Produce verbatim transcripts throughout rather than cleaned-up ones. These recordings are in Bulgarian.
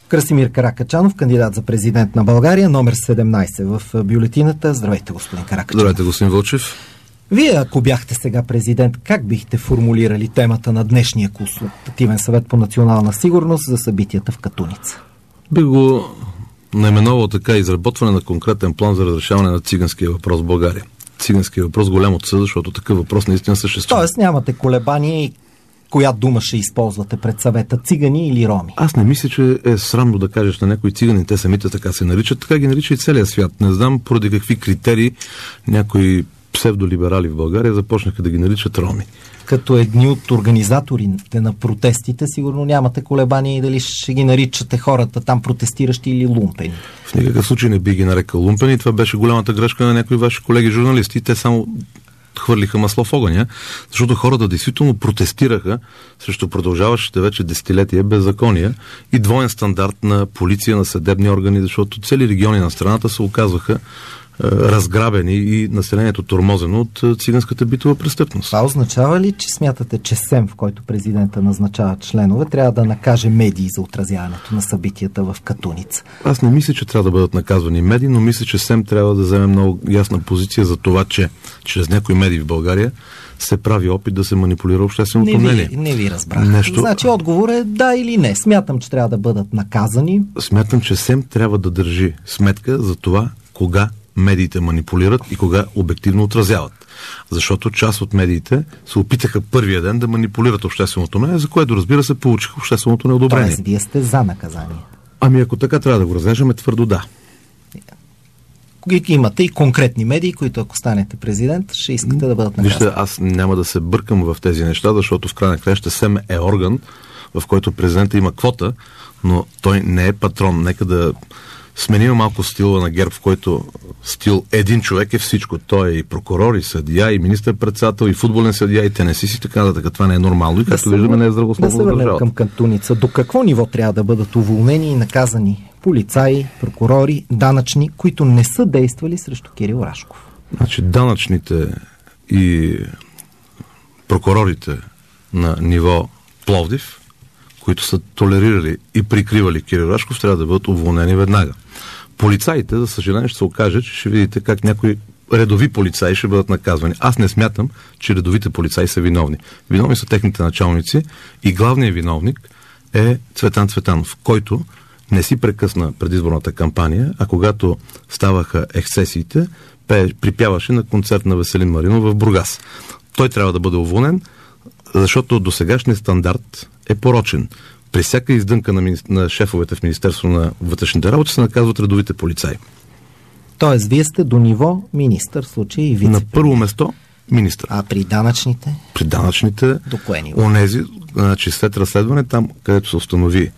Красимир Каракачанов, кандидат за президент на България, номер седемнайсет в бюлетината. Здравейте, господин Каракачанов. Здравейте, господин Вълчев. Вие, ако бяхте сега президент, как бихте формулирали темата на днешния Консултативен съвет по национална сигурност за събитията в Катуница? Би го наименовал така: изработване на конкретен план за разрешаване на циганския въпрос в България. Циганския въпрос голям отсъд, защото такъв въпрос наистина съществува. Тоест нямате колебания и коя дума ще използвате пред съвета? Цигани или роми? Аз не мисля, че е срамно да кажеш на някои цигани, те самите така се наричат, така ги нарича и целия свят. Не знам поради какви критерии някои псевдолиберали в България започнаха да ги наричат роми. Като едни от организаторите на протестите, сигурно нямате колебания и дали ще ги наричате хората там протестиращи или лумпени. В никакъв случай не би ги нарекал лумпени. Това беше голямата грешка на някои ваши колеги журналисти. Те само хвърлиха масло в огъня, защото хората действително протестираха срещу продължаващите вече десетилетия беззакония и двоен стандарт на полиция, на съдебни органи, защото цели региони на страната се оказваха разграбени и населението тормозено от циганската битова престъпност. Това означава ли, че смятате, че СЕМ, в който президента назначава членове, трябва да накаже медии за отразяването на събитията в Катуница? Аз не мисля, че трябва да бъдат наказвани медии, но мисля, че СЕМ трябва да вземе много ясна позиция за това, че чрез някои медии в България се прави опит да се манипулира общественото не мнение. Ви, не ви разбрах. Нещо... Значи отговор е да или не. Смятам, че трябва да бъдат наказани. Смятам, че СЕМ трябва да държи сметка за това кога медиите манипулират и кога обективно отразяват. Защото част от медиите се опитаха първия ден да манипулират общественото мнение, за което, разбира се, получиха общественото неодобрение. Тоест, вие сте за наказание. Ами ако така трябва да го разглеждаме, твърдо да. Имате и конкретни медии, които ако станете президент, ще искате да бъдат наказани. Вижте, аз няма да се бъркам в тези неща, защото в край на краища СЕМ е орган, в който президента има квота, но той не е патрон. Нека да сменим малко стила на ГЕРБ, в който стил един човек е всичко. Той е и прокурор, и съдия, и министър-председател, и футболен съдия, и тенесист и така нататък. Това не е нормално и да както виждаме не е здравословно да за държавата. Да се върнем към Катуница. До какво ниво трябва да бъдат уволнени и наказани полицаи, прокурори, данъчни, които не са действали срещу Кирил Рашков? Значи данъчните и прокурорите на ниво Пловдив, които са толерирали и прикривали Кирил Рашков, трябва да бъдат уволнени веднага. Полицаите, за съжаление, ще се окаже, че ще видите как някои редови полицаи ще бъдат наказвани. Аз не смятам, че редовите полицаи са виновни. Виновни са техните началници и главният виновник е Цветан Цветанов, който не си прекъсна предизборната кампания, а когато ставаха ексцесиите, припяваше на концерт на Веселин Маринов в Бургас. Той трябва да бъде уволнен, защото досегашният стандарт е порочен. При всяка издънка на, мини... на шефовете в Министерство на вътрешните работи се наказват редовите полицаи. Тоест, вие сте до ниво министър, в случай и вице. На първо место министър. А при данъчните? При данъчните, до кое ниво? Онези, значи след разследване, там, където се установи,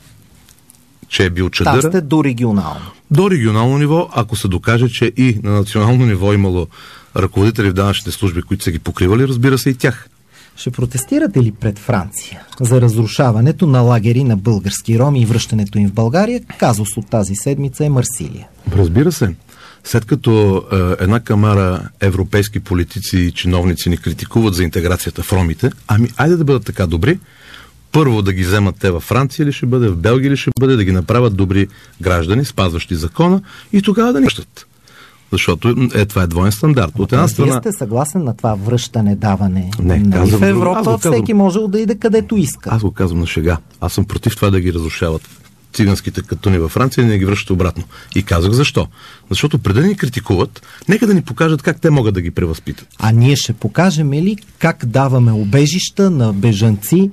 че е бил чадър. Там сте до регионално. До регионално ниво, ако се докаже, че и на национално ниво имало ръководители в данъчните служби, които са ги покривали, разбира се и тях. Ще протестирате ли пред Франция за разрушаването на лагери на български роми и връщането им в България? Казус от тази седмица е Марсилия. Разбира се. След като е, една камара европейски политици и чиновници ни критикуват за интеграцията в ромите, ами айде да бъдат така добри, първо да ги вземат те във Франция или ще бъде, в Белгия или ще бъде, да ги направят добри граждани, спазващи закона и тогава да ни връщат. Защото е, това е двоен стандарт. От една страна... Вие сте съгласен на това връщане, даване? Не, нали, казвам, в Европа казвам, всеки може да иде където иска. Аз го казвам на шега. Аз съм против това да ги разрушават циганските катуни във Франция и да не ги връщат обратно. И казах защо. Защото преди да ни критикуват, нека да ни покажат как те могат да ги превъзпитат. А ние ще покажем ли как даваме убежища на бежанци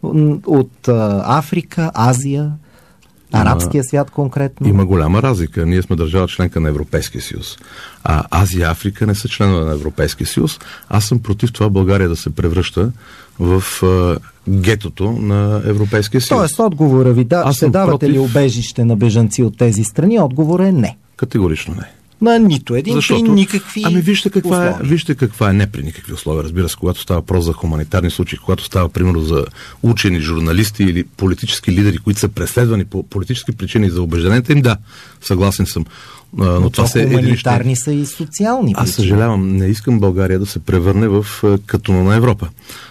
от а, Африка, Азия, арабския свят конкретно? Има голяма разлика. Ние сме държава членка на Европейския съюз. А Азия и Африка не са членове на Европейския съюз. Аз съм против това България да се превръща в а, гетото на Европейския съюз. Тоест отговора ви, да, ще давате против... ли убежище на бежанци от тези страни? Отговор е не. Категорично не. на нито един Защото, при никакви ами вижте каква условия. е, вижте каква е, не при никакви условия, разбира се, когато става въпрос за хуманитарни случаи, когато става примерно за учени, журналисти или политически лидери, които са преследвани по политически причини за убежденията им, да, съгласен съм. Но, но това са хуманитарни са и социални причини. Аз съжалявам, не искам България да се превърне в като на Европа.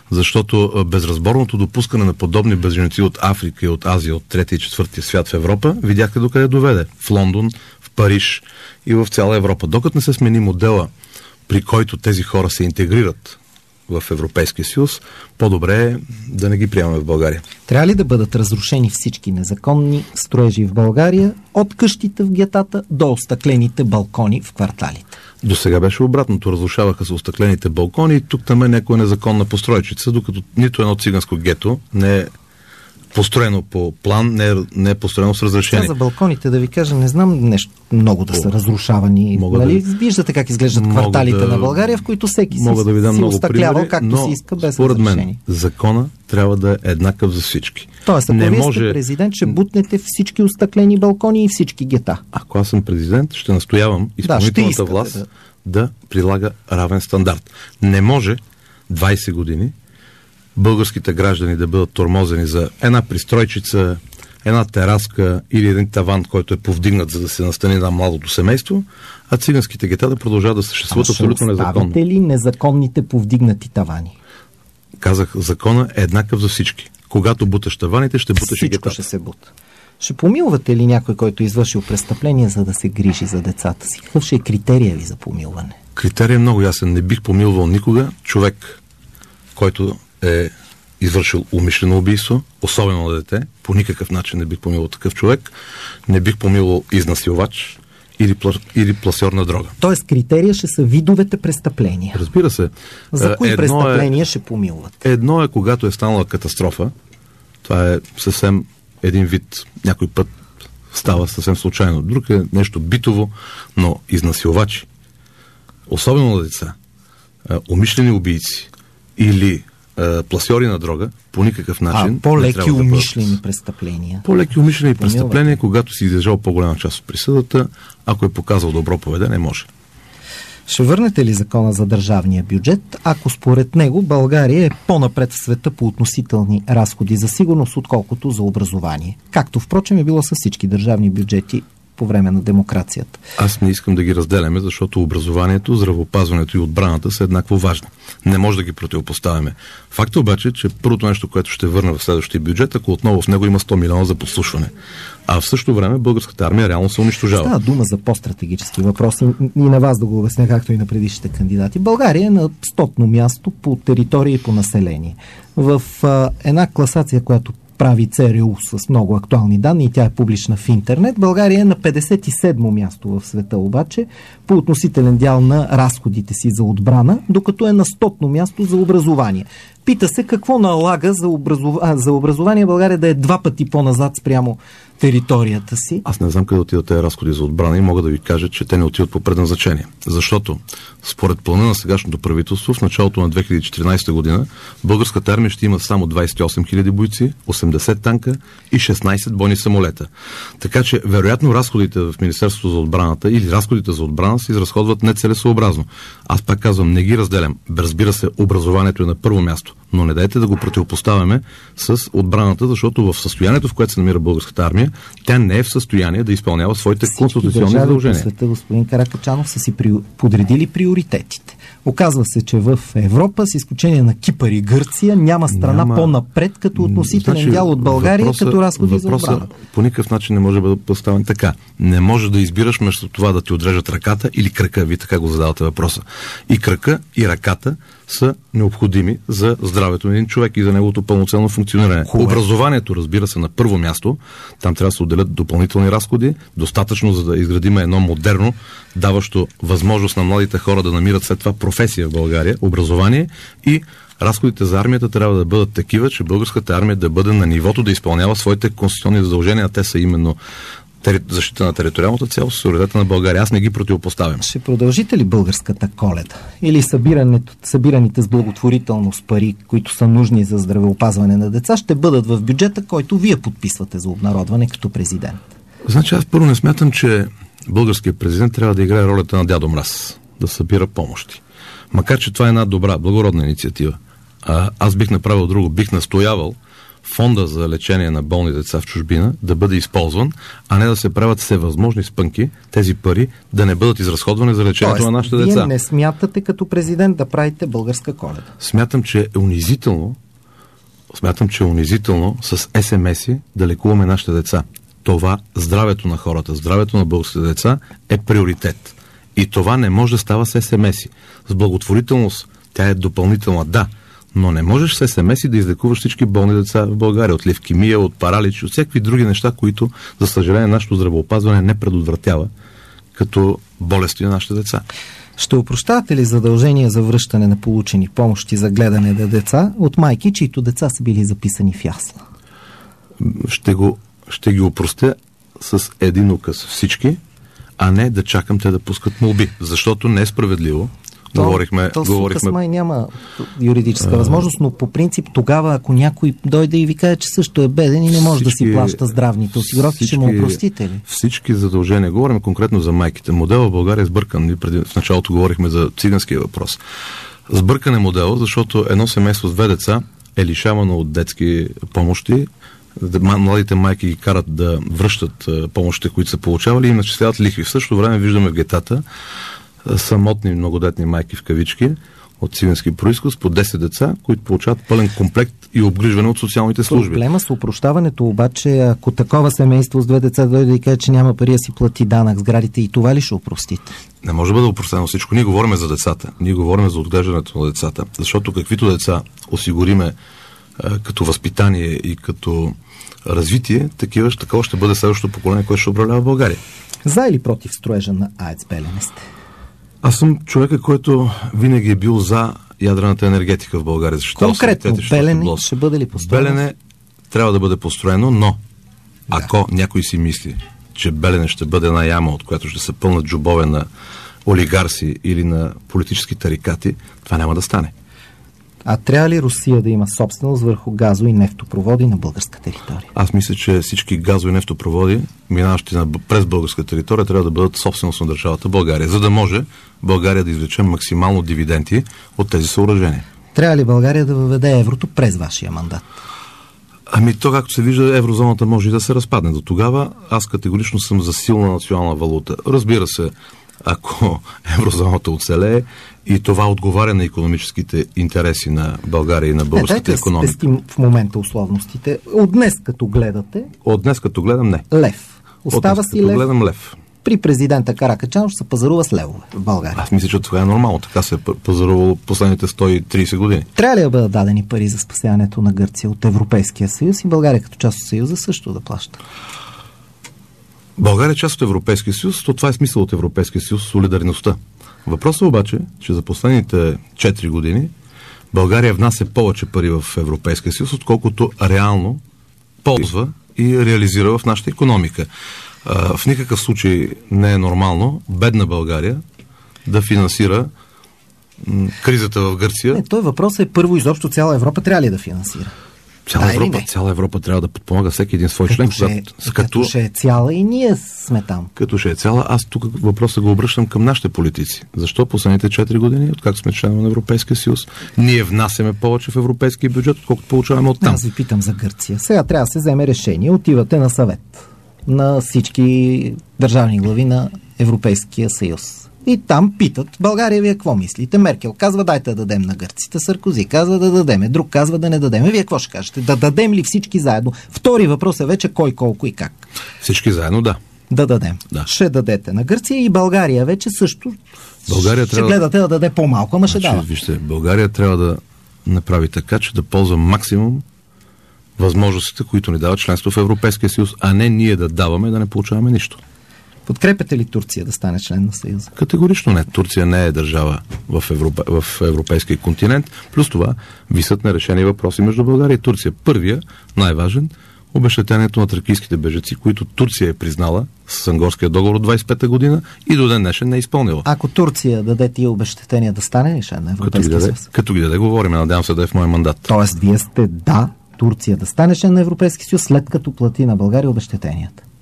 Защото безразборното допускане на подобни бежанци от Африка и от Азия, от третия и четвъртия свят в Европа, видяхте докъде доведе. В Лондон, в Париж и в цяла Европа. Докато не се смени модела, при който тези хора се интегрират в Европейския съюз, по-добре е да не ги приемаме в България. Трябва ли да бъдат разрушени всички незаконни строежи в България, от къщите в гетата до остъклените балкони в кварталите? До сега беше обратното. Разрушаваха се остъклените балкони и тук там е някоя незаконна постройчица, докато нито едно циганско гето не е построено по план, не е, не е построено с разрешение. Сега за балконите да ви кажа, не знам нещо много да са разрушавани. Нали? Да, виждате как изглеждат кварталите да, на България, в които всеки си, да ви дам си много остъклява примери, както си иска, без според разрешение. мен закона трябва да е еднакъв за всички. Тоест, ако не вие може... сте президент, ще бутнете всички остъклени балкони и всички гета. Ако аз съм президент, ще настоявам изпълнителната да, власт да... да прилага равен стандарт. Не може двайсет години българските граждани да бъдат тормозени за една пристройчица, една тераска или един таван, който е повдигнат, за да се настани на младото семейство, а циганските гета да продължават да съществуват а абсолютно незаконно. Оставите ли незаконните повдигнати тавани? Казах, закона е еднакъв за всички. Когато буташ таваните, ще буташ и гетата. Ще се бута. Ще помилвате ли някой, който е извършил престъпление, за да се грижи за децата си? Какъв ще е критерия ви за помилване? Критерия е много ясен. Не бих помилвал никога човек, който е извършил умишлено убийство, особено на дете. По никакъв начин не бих помилвал такъв човек. Не бих помилвал изнасилвач или, пла, или пласьор на дрога. Тоест критерия ще са видовете престъпления. Разбира се. За кои едно престъпления е, ще помилват? Едно е, когато е станала катастрофа. Това е съвсем един вид. Някой път става съвсем случайно. Друг е нещо битово, но изнасилвачи, особено на деца, умишлени убийци или пласьори на дрога, по никакъв начин. А, по-леки умишлени да престъпления. По-леки умишлени престъпления, когато си издържал по-голяма част от присъдата, ако е показал добро поведение, може. Ще върнете ли закона за държавния бюджет, ако според него България е по-напред в света по относителни разходи за сигурност, отколкото за образование? Както впрочем е било с всички държавни бюджети по време на демокрацията. Аз не искам да ги разделяме, защото образованието, здравеопазването и отбраната са еднакво важни. Не може да ги противопоставяме. Факт е обаче, че първото нещо, което ще върна в следващия бюджет, ако отново в него има сто милиона за подслушване. А в същото време българската армия реално се унищожава. Става дума за по-стратегически въпроси и на вас да го обясня, както и на предишните кандидати. България е на стотно място по територия и по население. В а, една класация, която прави ЦРУ с много актуални данни и тя е публична в интернет. България е на петдесет и седмо място в света обаче по относителен дял на разходите си за отбрана, докато е на стотно място за образование. Пита се какво налага за, образов... а, за образование България да е два пъти по-назад спрямо територията си. Аз не знам къде отидат тези разходи за отбрана и мога да ви кажа, че те не отиват по предназначение. Защото според плана на сегашното правителство в началото на две хиляди и четиринадесета година българската армия ще има само двадесет и осем хиляди бойци, осемдесет танка и шестнадесет бойни самолета. Така че вероятно разходите в Министерството за отбраната или разходите за отбрана се изразходват нецелесообразно. Аз пак казвам, не ги разделям. Разбира се, образованието е на първо място, но не дайте да го противопоставяме с отбраната, защото в състоянието, в което се намира българската армия, тя не е в състояние да изпълнява своите конституционни задължения. Всички държави по света, господин Каракачанов, са си при... подредили приоритетите. Оказва се, че в Европа, с изключение на Кипър и Гърция, няма страна няма... по-напред като относителен значи, дял от България, въпроса, като разходи за отбрана. По никакъв начин не може да бъде поставен така. Не може да избираш между това да ти отрежат ръката или крака. Вие така го задавате въпроса. И крака, и ръката са необходими за здравето на един човек и за неговото пълноценно функциониране. Хубаво. Образованието, разбира се, на първо място. Там трябва да се отделят допълнителни разходи, достатъчно за да изградим едно модерно, даващо възможност на младите хора да намират след това професия в България, образование, и разходите за армията трябва да бъдат такива, че българската армия да бъде на нивото да изпълнява своите конституционни задължения, а те са именно защита на териториалната цялост, суверенитета на България. Аз не ги противопоставям. Ще продължите ли българската Коледа? Или събираните с благотворителност пари, които са нужни за здравеопазване на деца, ще бъдат в бюджета, който вие подписвате за обнародване като президент? Значи аз първо не смятам, че българският президент трябва да играе ролята на дядо Мраз, да събира помощи. Макар че това е една добра, благородна инициатива. А, аз бих направил друго, бих настоявал фонда за лечение на болни деца в чужбина да бъде използван, а не да се правят всевъзможни спънки, тези пари да не бъдат изразходвани за лечението Тоест, на нашите вие деца. Не смятате като президент да правите българска Коледа? Смятам, че е унизително смятам, че е унизително с ес ем ес-и да лекуваме нашите деца. Това, здравето на хората, здравето на българските деца е приоритет. И това не може да става с ес ем ес-и. С благотворителност тя е допълнителна, да, но не можеш с ес ем ес-и да излекуваш всички болни деца в България от левкемия, от паралич, от всякакви други неща, които, за съжаление, нашето здравеопазване не предотвратява като болести на нашите деца. Ще опрощавате ли задължение за връщане на получени помощи за гледане на деца от майки, чието деца са били записани в ясла? Ще, го, ще ги опростя с един указ всички, а не да чакам те да пускат молби, защото не е справедливо. То, говорихме, то говорихме... с май няма юридическа а... възможност, но по принцип тогава, ако някой дойде и ви каже, че също е беден и не може всички, да си плаща здравните осигуровки, ще му опростите ли? Всички задължения, говорим конкретно за майките. Модела в България е сбъркан. Преди, в началото говорихме за циганския въпрос. Сбъркан е модел, защото едно семейство с две деца е лишавано от детски помощи. Младите майки ги карат да връщат помощите, които са получавали и начисляват лихви. В същото време виждаме в гетата самотни многодетни майки в кавички от цигански произход по десет деца, които получават пълен комплект и обгрижване от социалните служби. Проблема с опрощаването обаче, ако такова семейство с две деца дойде и каже, че няма пари да си плати данък сградите, и това ли ще опростите? Не може да бъде опростено всичко. Ние говорим за децата. Ние говорим за отглеждането на децата. Защото каквито деца осигуриме е, като възпитание и като развитие, такива, такова ще бъде следващото поколение, което ще управлява България. За или против строежа на АЕЦ Белене сте? Аз съм човека, който винаги е бил за ядрената енергетика в България. Конкретно, Белене ще бъде ли построено? Белене трябва да бъде построено, но ако да. някой си мисли, че Белене ще бъде една яма, от която ще се пълнат джобове на олигарси или на политически тарикати, това няма да стане. А трябва ли Русия да има собственост върху газо- и нефтопроводи на българска територия? Аз мисля, че всички газови нефтопроводи, минаващи през българска територия, трябва да бъдат собственост на държавата България, за да може България да извлече максимално дивиденти от тези съоръжения. Трябва ли България да въведе еврото през вашия мандат? Ами то, както се вижда, еврозоната може и да се разпадне. До тогава аз категорично съм за силна национална валута. Разбира се, ако еврозоната оцелее и това отговаря на икономическите интереси на България и на българската икономика. Дайте спестим в момента условностите. От днес като гледате... От днес като гледам не. Лев. Остава си лев. гледам лев. При президента Каракачанов се пазарува с левове в България. Аз мисля, че това е нормално. Така се е пазарувало последните сто и трийсет години. Трябва ли да бъдат дадени пари за спасяването на Гърция от Европейския съюз и България като част от съюза също да плаща? България е част от Европейския съюз, то това е смисъл от Европейския съюз, солидарността. Въпросът обаче, че за последните четири години България внася повече пари в Европейския съюз, отколкото реално ползва и реализира в нашата икономика. А, в никакъв случай не е нормално бедна България да финансира м, кризата в Гърция. Не, той въпрос е първо изобщо цяла Европа трябва ли да финансира? Цяла, да, Европа, цяла Европа трябва да подпомага всеки един свой като член. Ще, когато, като, като ще е цяла и ние сме там. Като ще е цяла, аз тук въпроса го обръщам към нашите политици. Защо последните четири години, откакто сме членове на Европейския съюз, ние внасяме повече в европейския бюджет, отколкото получаваме оттам? Аз ви питам за Гърция. Сега трябва да се вземе решение. Отивате на съвет на всички държавни глави на Европейския съюз. И там питат, България, вие какво мислите? Меркел казва, дайте да дадем на гърците. Саркози казва да дадеме. Друг казва да не дадеме. Вие какво ще кажете? Да дадем ли всички заедно? Втори въпрос е вече кой, колко и как. Всички заедно, да. Да дадем. Да. Ще дадете на Гърция и България вече също България ще трябва... гледате да даде по-малко, ама значи, ще дава. Вижте, България трябва да направи така, че да ползва максимум възможностите, които ни дават членство в Европейския съюз, а не ние да даваме и да не получаваме нищо. Подкрепяте ли Турция да стане член на Съюза? Категорично не. Турция не е държава в, Европа, в европейския континент. Плюс това висят нерешени въпроси между България и Турция. Първия, най-важен, обезщетението на тракийските бежанци, които Турция е признала с Ангорския договор от двайсет и пета година и до ден днешен не е изпълнила. Ако Турция даде тия обезщетения, да стане ли член на Европейския съюз? Като ги даде, говорим. Надявам се да е в моя мандат. Тоест, вие сте да Турция да стане член на Европейския съюз, след като плати на България обезщетенията.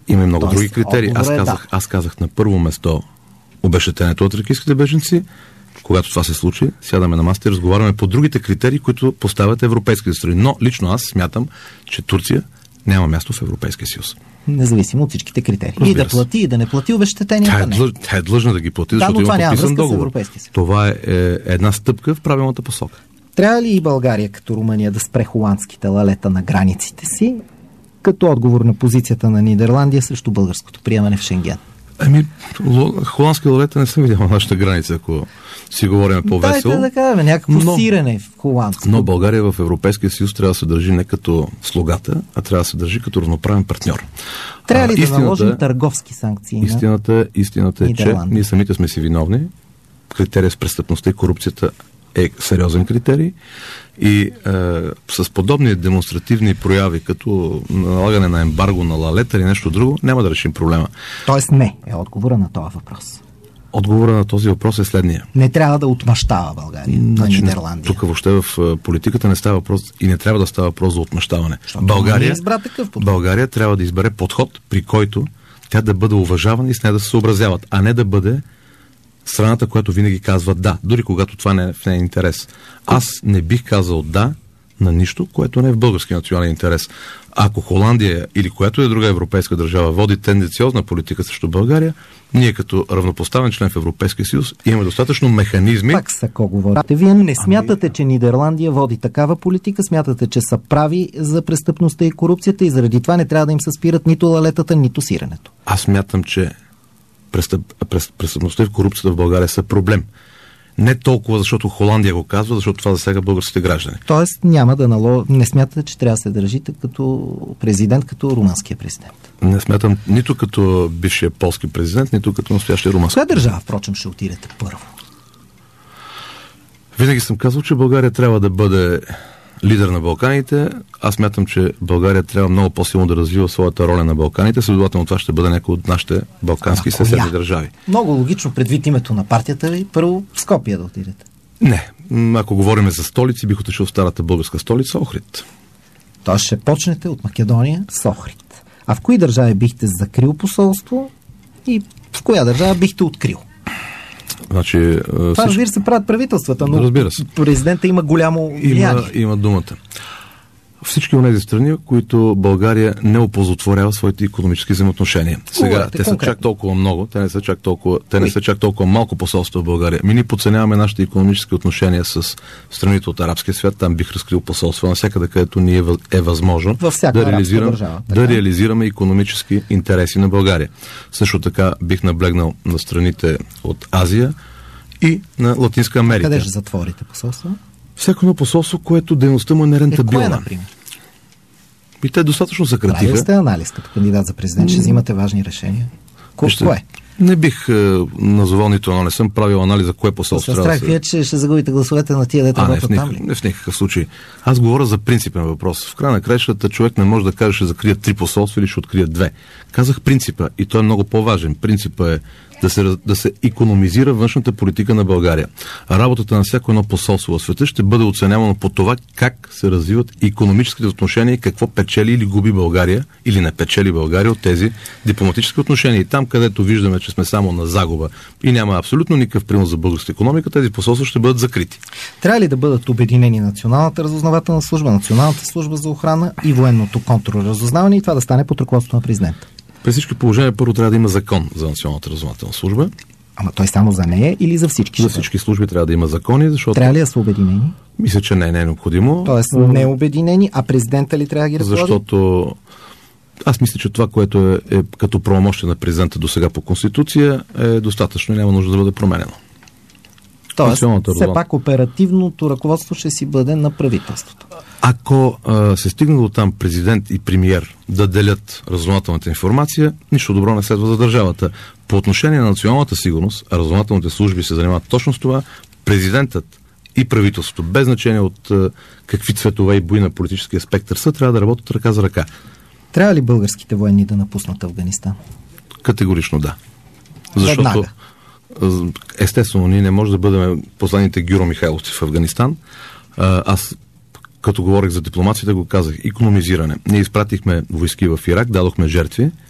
Има и много Тоест, други критерии. Аз е казах, да. аз казах на първо место обезщетението от тракийските беженци. Когато това се случи, сядаме на масата и разговаряме по другите критерии, които поставят европейските страни. Но лично аз смятам, че Турция няма място в Европейския съюз. Независимо от всичките критерии. Разбира И да плати, и да не плати обезщетенията. Тя е, не. длъж, тя е длъжна да ги плати, Да, защото но това има няма подписан връзка с договор. Европейския съюз. Това е, е една стъпка в правилната посока. Трябва ли и България, като Румъния, да спре холандските лалета на границите си, като отговор на позицията на Нидерландия срещу българското приемане в Шенген? Ами, холандски лалета не съм видял на нашата граница, ако си говорим по-весело. Дайте да кажем, някакво но, сирене в холандско. но България в Европейския съюз трябва да се държи не като слугата, а трябва да се държи като равноправен партньор. Трябва ли а, да истината, наложим търговски санкции? Истината, истината е, че ние самите сме си виновни. Критерия с престъпността и корупцията е сериозен критерий и е, с подобни демонстративни прояви, като налагане на ембарго на лалета или нещо друго, няма да решим проблема. Тоест не е отговора на този въпрос. Отговора на този въпрос е следния. Не трябва да отмъщава България Значи, на Нидерландия. Тук въобще в политиката не става въпрос и не трябва да става въпрос за отмъщаване. България, България трябва да избере подход, при който тя да бъде уважавана и с нея да се съобразяват, а не да бъде страната, която винаги казва да, дори когато това не е в нея интерес. Аз не бих казал да на нищо, което не е в български национален интерес. Ако Холандия или която е друга европейска държава води тенденциозна политика срещу България, ние като равнопоставен член в Европейския съюз имаме достатъчно механизми. Пак са ко говорите. Вие не смятате, че Нидерландия води такава политика, смятате, че са прави за престъпността и корупцията и заради това не трябва да им се спират нито лалетата, нито сиренето. Аз смятам, че престъп, престъпността и корупцията в България са проблем. Не толкова, защото Холандия го казва, защото това засяга българските граждани. Тоест няма да нало... не смятате, че трябва да се държите като президент, като румънския президент. Не смятам нито като бившия полски президент, нито като настоящия румънски. Коя държава, впрочем, ще отидете първо? Винаги съм казал, че България трябва да бъде лидер на Балканите. Аз смятам, че България трябва много по-силно да развива своята роля на Балканите. Следователно това ще бъде някой от нашите балкански съседни държави. Много логично предвид името на партията ви, първо в Скопие да отидете. Не. Ако говорим за столици, бих отишъл в старата българска столица Охрид. Тоест ще почнете от Македония с Охрид. А в кои държави бихте закрил посолство и в коя държава бихте открил? Значи, това, всичко... разбира се, правят правителствата, но разбира се. Президента има голямо влияние. Има, има думата. Всички от тези страни, които България не оползотворява своите икономически взаимоотношения. Сега, Говорите, те са конкретно. чак толкова много, те не са чак толкова, те не са чак толкова малко посолства в България. Ми ние подценяваме нашите икономически отношения с страните от арабския свят. Там бих разкрил посолства навсякъде, където ни е, е възможно да, реализирам, държава, да реализираме икономически интереси на България. Също така бих наблегнал на страните от Азия и на Латинска Америка. Къде ще затворите посолство? Всяко едно посолство, което дейността му е нерентабилна. Е, кое, например? И те достатъчно съкратиха. Правили сте анализ като кандидат за президент, ще взимате важни решения. Ко, ще, кое? Не бих е, назовал нито едно, не съм правил анализ за кое посолство трябва да се... вие, че ще загубите гласовете на тия дете работят там ли? Не в никакъв случай. Аз говоря за принципен въпрос. В края на краищата човек не може да каже, ще закрият три посолства или ще открият две. Казах принципа и той е много по-важен. Принципа е да се, да се икономизира външната политика на България. Работата на всяко едно посолство в света ще бъде оценявано по това как се развиват икономическите отношения и какво печели или губи България или не печели България от тези дипломатически отношения. И там, където виждаме, че сме само на загуба и няма абсолютно никакъв принос за българската икономика, тези посолства ще бъдат закрити. Трябва ли да бъдат обединени Националната разузнавателна служба, Националната служба за охрана и военното контрразузнаване и това да стане под ръководството на президента? При всички положения първо трябва да има закон за Националната разузнавателна служба. Ама той само за нея или за всички? За всички служби трябва да има закони, защото... Трябва ли да са обединени? Мисля, че не, не е необходимо. Тоест не обединени, а президента ли трябва да ги ръководи? Защото аз мисля, че това, което е, е като правомощие на президента до сега по Конституция е достатъчно и няма нужда да бъде променено. Тоест, все пак оперативното ръководство ще си бъде на правителството. Ако а, се стигне до там президент и премиер да делят разузнавателната информация, нищо добро не следва за държавата. По отношение на националната сигурност, а разузнавателните служби се занимават точно с това, президентът и правителството, без значение от а, какви цветове и бои на политическия спектър са, трябва да работят ръка за ръка. Трябва ли българските военни да напуснат Афганистан? Категорично да. Защото Веднага. Естествено, ние не можем да бъдем последните Гюро Михайловци в Афганистан. Аз, като говорих за дипломацията, го казах. Икономизиране. Ние изпратихме войски в Ирак, дадохме жертви,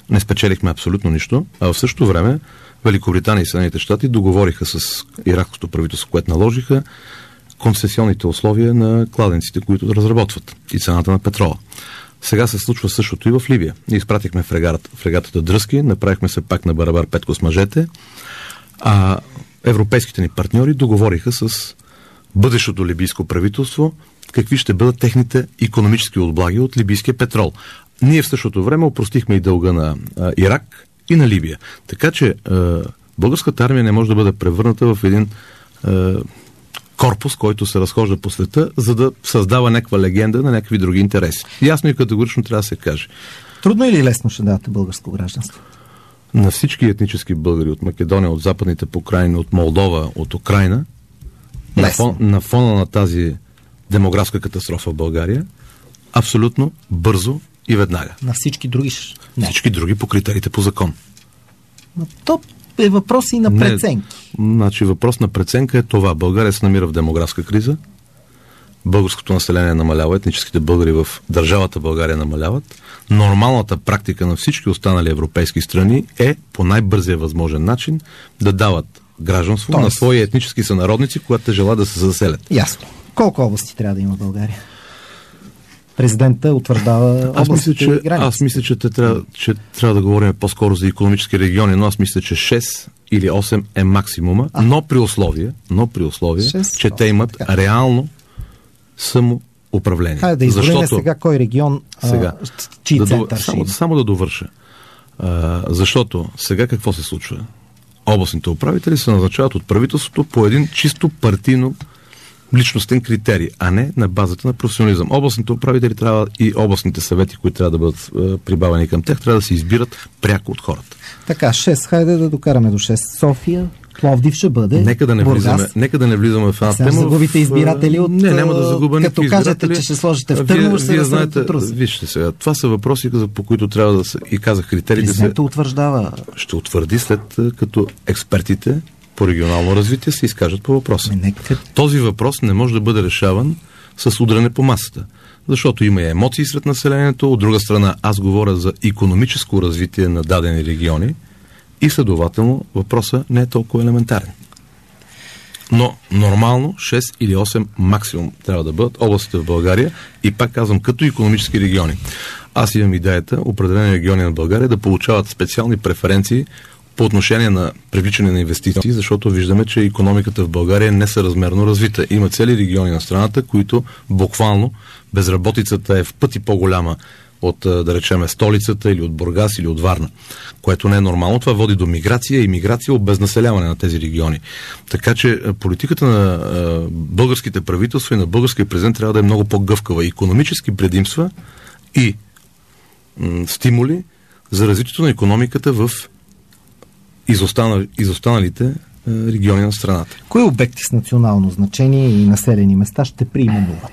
не спечелихме абсолютно нищо, а в същото време Великобритания и Съединените щати договориха с иракското правителство, което наложиха концесионните условия на кладенците, които разработват и цената на петрола. Сега се случва същото и в Либия. Ние изпратихме фрегатата, фрегатата Дръзки, направихме се пак на барабар Петко с мъжете, а европейските ни партньори договориха с бъдещото либийско правителство какви ще бъдат техните икономически облаги от либийския петрол. Ние в същото време опростихме и дълга на а, Ирак и на Либия. Така че а, българската армия не може да бъде превърната в един а, корпус, който се разхожда по света, за да създава някаква легенда на някакви други интереси. Ясно и категорично трябва да се каже. Трудно или лесно ще давате българско гражданство? На всички етнически българи от Македония, от Западните покрайни, от Молдова, от Украйна, на, фон, на фона на тази демографска катастрофа в България, абсолютно бързо и веднага. На всички други? Не. Всички други по критериите по закон. Но то е въпрос и на преценки. Не, значи въпрос на преценка е това. България се намира в демографска криза. Българското население намалява, етническите българи в държавата България намаляват. Нормалната практика на всички останали европейски страни е по най-бързия възможен начин да дават гражданство Тоест... на свои етнически сънародници, когато те желаят да се заселят. Ясно. Колко области трябва да има в България? Президента утвърждава областите и граници. Аз мисля, че, те трябва, че трябва да говорим по-скоро за икономически региони, но аз мисля, че шест или осем е максимума, а. но при условие, но при условие шест, че те имат така. реално самоуправление. Хайде да изброим сега кой регион, сега, а, чий да, център само, само да довърша. А, защото сега какво се случва? Областните управители се назначават от правителството по един чисто партийно личностен критерий, а не на базата на професионализъм. Областните управители трябва и областните съвети, които трябва да бъдат е, прибавени към тях, трябва да се избират пряко от хората. Така, шест, хайде да докараме до шест. София, Пловдив ще бъде. Нека да не влизаме, нека да не влизаме в една тема. Загубите избиратели от... Не, няма да загубя като кажете, че ще сложите в Търново, ще се знаете, от Руси. Вижте сега, това са въпроси, по които трябва да се, и казах, критериите се... Президентът утвърждава. Ще утвърди след като експертите по регионално развитие се изкажат по въпроса. Нека... Този въпрос не може да бъде решаван с удране по масата. Защото има и емоции сред населението. От друга страна, аз говоря за икономическо развитие на дадени региони и следователно въпросът не е толкова елементарен. Но нормално шест или осем максимум трябва да бъдат областите в България и пак казвам като икономически региони. Аз имам идеята определени региони на България да получават специални преференции по отношение на привличане на инвестиции, защото виждаме, че икономиката в България е несъразмерно развита. Има цели региони на страната, които буквално безработицата е в пъти по-голяма от, да речем, столицата или от Бургас или от Варна, което не е нормално. Това води до миграция и миграция, обезнаселяване на тези региони. Така че политиката на българските правителства и на българския президент трябва да е много по-гъвкава. Икономически предимства и м- стимули за развитието на икономиката в изостанали, изостаналите е, региони на страната. Кои обекти с национално значение и населени места ще приименуват?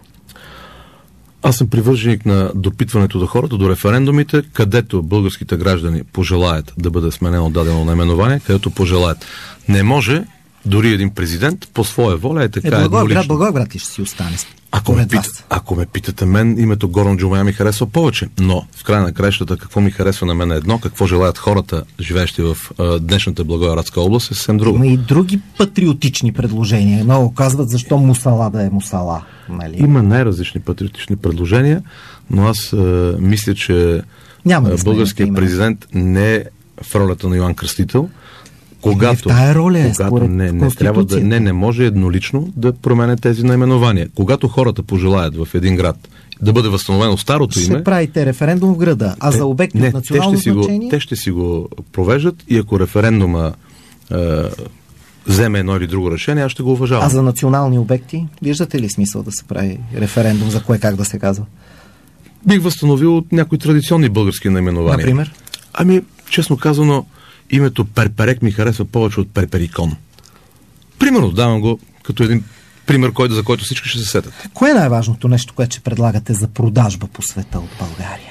Аз съм привърженик на допитването до хората, до референдумите, където българските граждани пожелаят да бъде сменено дадено наименование, където пожелаят. Не може дори един президент по своя воля е така е, еднолично. Благоевград ли ще си остане? Ако ме, пита, ако ме питате мен, името Горан Джумая ми харесва повече, но в края на краищата какво ми харесва на мен е едно, какво желаят хората, живеещи в а, днешната Благоевградска област, е съвсем друго. Има и други патриотични предложения. Много казват защо Мусала да е Мусала. Нали? Има най-различни патриотични предложения, но аз а, мисля, че Няма да българският президент не е в ролята на Йоан Кръстител. Когато, не в тая роля е, когато не, не, трябва да, не, не може еднолично да променя тези наименования. Когато хората пожелаят в един град да бъде възстановено старото ще име... Ще правите референдум в града, а те, за обекти не, от национално те ще значение... Го, те ще си го провеждат и ако референдума е, вземе едно или друго решение, аз ще го уважавам. А за национални обекти, виждате ли смисъл да се прави референдум за кое как да се казва? Бих възстановил някои традиционни български наименования. Например? Ами, честно казано, името Перперек ми харесва повече от Перперикон. Примерно, давам го като един пример, който, за който всички ще се сетят. Кое е най-важното нещо, което ще предлагате за продажба по света от България?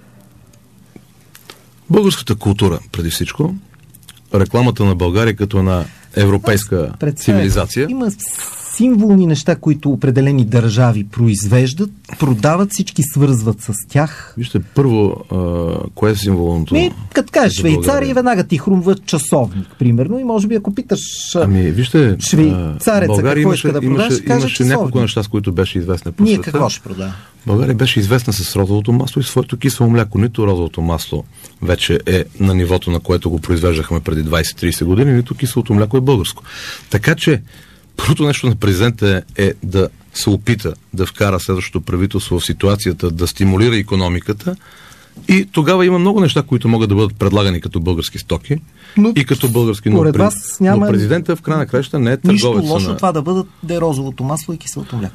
Българската култура, преди всичко. Рекламата на България като една европейска цивилизация. Има символни неща, които определени държави произвеждат, продават, всички свързват с тях. Вижте, първо, а, кое е символното? Ми, като кажеш Швейцария, веднага ти хрумва часовник, примерно, и може би ако питаш ами, вижте, швейцареца какво имаше, иска да продаш, имаше, каже имаше няколко неща, с които беше известна по Ние света. какво ще продава? България беше известна с розовото масло и своето кисело мляко. Нито розовото масло вече е на нивото, на което го произвеждахме преди двайсет-трийсет години, нито киселото мляко е българско. Така че, първото нещо на президента е, е да се опита да вкара следващото правителство в ситуацията, да стимулира икономиката, и тогава има много неща, които могат да бъдат предлагани като български стоки, но, и като български, но, вас няма но президента в края на краища не е търговец. Нищо лошо на... това да бъдат де розовото масло и киселото мляко.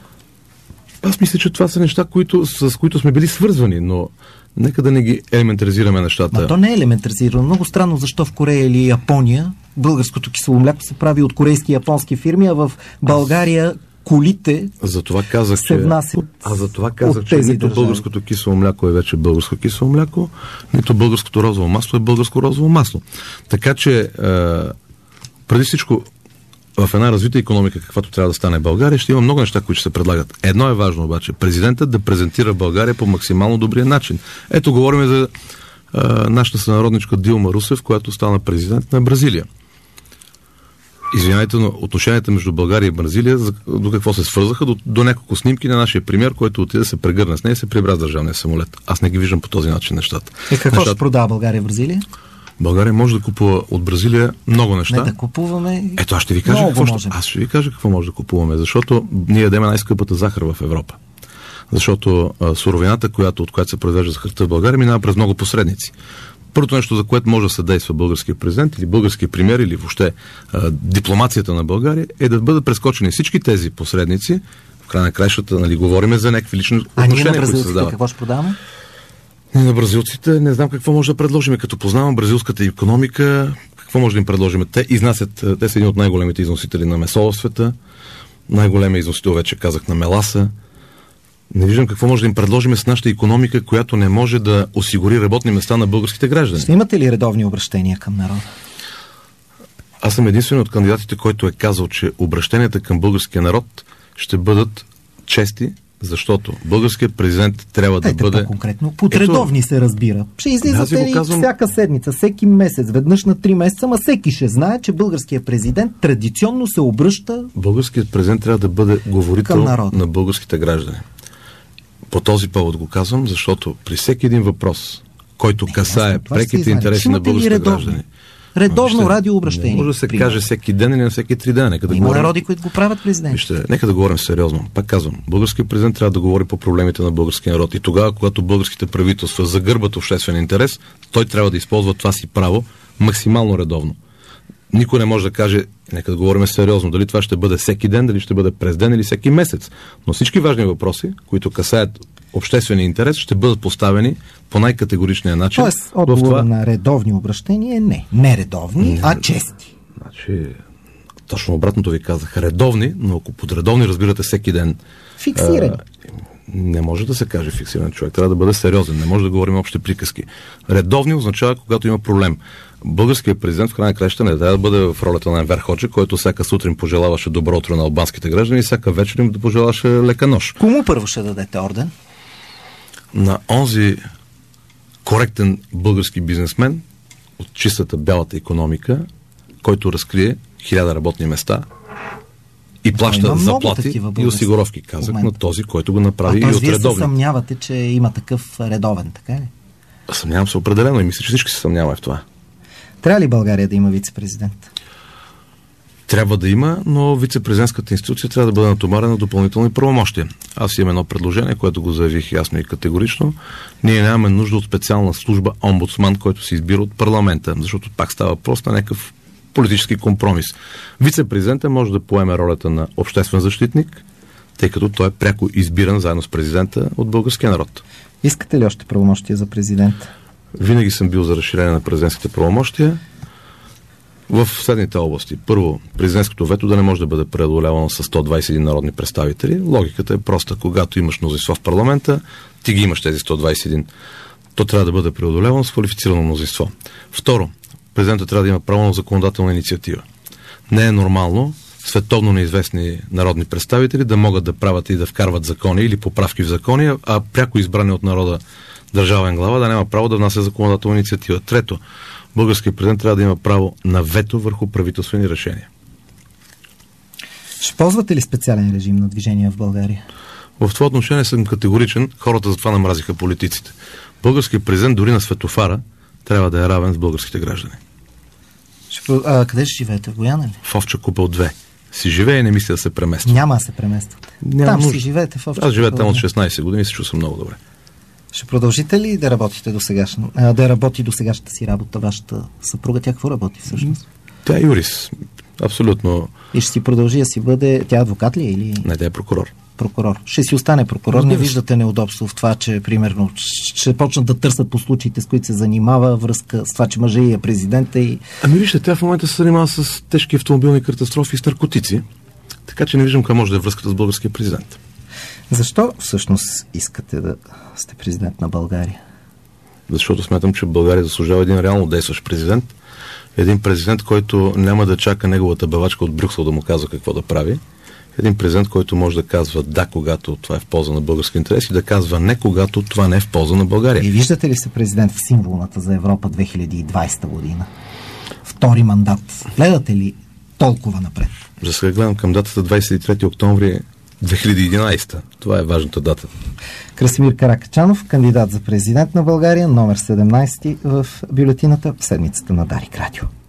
Аз мисля, че това са неща, които, с които сме били свързвани, но нека да не ги елементаризираме нещата. Ма то не е елементаризирано. Много странно защо в Корея или Япония българското кисело мляко се прави от корейски и японски фирми, а в България колите за това казах, се че, внасят. А за това казах, че нито държави. Българското кисело мляко е вече българско кисело мляко, нито българското розово масло е българско розово масло. Така че е, преди всичко в една развита икономика, каквато трябва да стане България, ще има много неща, които ще се предлагат. Едно е важно обаче. Президентът да презентира България по максимално добрия начин. Ето, говорим за е, нашата сънародничка Дилма Русев, която стана президент на Бразилия. Извинявайте, но отношенията между България и Бразилия до какво се свързаха? До, до няколко снимки на нашия премиер, който отиде да се прегърне с нея и се прибра с държавния самолет. Аз не ги виждам по този начин нещата. И какво нещата... ще продава България в Бразилия? България може да купува от Бразилия много неща. Не да купуваме. Ето, аз ще ви кажа какво ще... Аз ще ви кажа какво може да купуваме, защото ние ядем най-скъпата захар в Европа. Защото а, суровината, която, от която се произвежда захарта в България, минава през много посредници. Първото нещо, за което може да се действа българския президент или българския премиер или въобще а, дипломацията на България, е да бъдат прескочени всички тези посредници. В край на краищата, нали, говориме за някакви лични отношения, които се създават. Какво ще продаваме? Не, на бразилците не знам какво може да предложим. Като познавам бразилската икономика, какво може да им предложим? Те изнасят, те са един от най-големите износители на месо в света, най-големия износител, вече казах, на меласа. Не виждам какво може да им предложим с нашата икономика, която не може да осигури работни места на българските граждани. Ще имате ли редовни обращения към народа? Аз съм единствен от кандидатите, който е казал, че обращенията към българския народ ще бъдат чести, защото българският президент трябва Дайте да бъде... по-конкретно. Под редовни Ето... се разбира. Ще излизате ли казвам... всяка седмица, всеки месец, веднъж на три месеца, ма всеки ще знае, че българският президент традиционно се обръща... Българският президент трябва да бъде говорител на българските граждани. По този повод го казвам, защото при всеки един въпрос, който не, касае преките интереси на българските граждани... Редовно вижте, радиообращение. Може да се пример. каже всеки ден или на всеки три дена. Нека да Има говорим... народи, които го правят президент. Вижте, нека да говорим сериозно. Пак казвам, българският президент трябва да говори по проблемите на българския народ. И тогава, когато българските правителства загърбат обществен интерес, той трябва да използва това си право максимално редовно. Никой не може да каже, нека да говорим сериозно, дали това ще бъде всеки ден, дали ще бъде през ден или всеки месец. Но всички важни въпроси, които касаят обществения интерес, ще бъдат поставени по най-категоричния начин. Тоест, отговор това... на редовни обращения е не. Не редовни, не, а чести. Значи, точно обратното ви казах. Редовни, но ако под редовни разбирате всеки ден... Фиксирани. А, не може да се каже фиксиран човек. Трябва да бъде сериозен. Не може да говорим общи приказки. Редовни означава, когато има проблем. Българският президент в край на краища не трябва да бъде в ролята на Енвер Ходжа, който всяка сутрин пожелаваше добро утро на албанските граждани и всяка вечер им да пожелаваше лека нощ. Кому първо ще дадете орден? На онзи коректен български бизнесмен от чистата бялата икономика, който разкрие хиляда работни места и плаща заплати и осигуровки. Казах на този, който го направи а, и от редовни. Вие се съмнявате, че има такъв редовен, така ли? Съмнявам се определено и мисля, че всички се съмняваме в това. Трябва ли България да има вице-президент? Трябва да има, но вице-президентската институция трябва да бъде натоварена допълнителни правомощия. Аз имам едно предложение, което го заявих ясно и категорично. Ние нямаме нужда от специална служба омбудсман, който се избира от парламента, защото пак става просто на някакъв политически компромис. Вице-президентът може да поеме ролята на обществен защитник, тъй като той е пряко избиран заедно с президента от българския народ. Искате ли още правомощия за президента? Винаги съм бил за разширение на президентските правомощия в следните области. Първо, президентското вето да не може да бъде преодолявано с сто двайсет и един народни представители. Логиката е проста. Когато имаш мнозинство в парламента, ти ги имаш тези сто двайсет и един. То трябва да бъде преодолявано с квалифицирано мнозинство. Второ, президентът трябва да има право на законодателна инициатива. Не е нормално световно неизвестни народни представители да могат да правят и да вкарват закони или поправки в закони, а пряко избрани от народа държавен глава да няма право да внася законодателна инициатива. Трето, българският президент трябва да има право на вето върху правителствени решения. Ще ползвате ли специален режим на движение в България? В това отношение съм категоричен. Хората затова намразиха политиците. Българският президент дори на светофара трябва да е равен с българските граждани. Ще, а, къде ще живеете? В Бояна ли? В Овча купел две. Си живее и не мисля да се премества. Няма да се премествате. Няма там нужда. Си живеете в Овча. Аз живея там от шестнайсет години и се чувствам много добре. Ще продължите ли да работите до сегашна, а, да работи до сегашната си работа вашата съпруга? Тя какво работи всъщност? Тя е юрист. Абсолютно. И ще си продължи да си бъде... Тя адвокат ли е или... Не, тя е прокурор. Прокурор. Ще си остане прокурор. Не виждате неудобство в това, че примерно ще почнат да търсят по случаите, с които се занимава, връзка с това, че мъжа и е президента и... Ами вижте, тя в момента се занимава с тежки автомобилни катастрофи и с наркотици. Така че не виждам къде може да е връзката с българския президент. Защо всъщност искате да сте президент на България? Защото смятам, че България заслужава един реално действащ президент. Един президент, който няма да чака неговата бавачка от Брюксел да му казва какво да прави. Един президент, който може да казва да, когато това е в полза на български интерес и да казва не, когато това не е в полза на България. И виждате ли се президент в символната за Европа две хиляди и двайсета година? Втори мандат. Гледате ли толкова напред? За сега гледам към датата двайсет и трети октомври две хиляди и единайсета. Това е важната дата. Красимир Каракачанов, кандидат за президент на България, номер седемнайсети в бюлетината в седмицата на Дарик Радио.